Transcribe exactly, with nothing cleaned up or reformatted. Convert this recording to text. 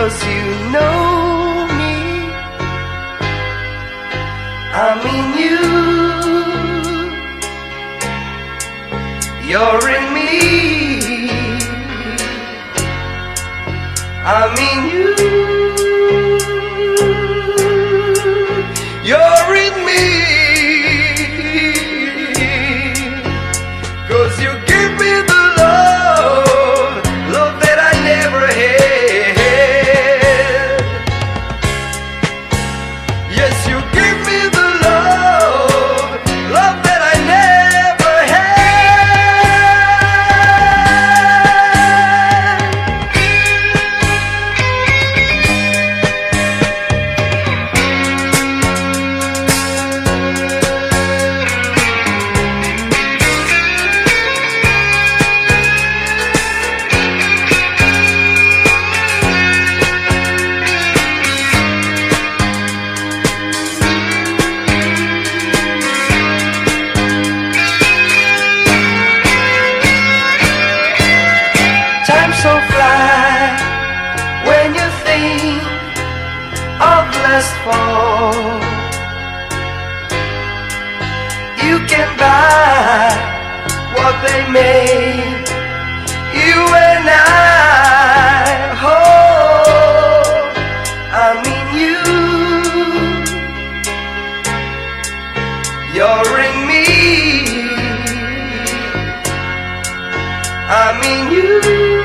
'cause you know me. I mean you, you're in me. I mean you, you're in me. 'Cause you give me the love, love that I never had. Yes, you give me the love, love that I never so fly when you think of last fall. You can buy what they made, you and I. Oh, I mean you, you're in me. I mean you.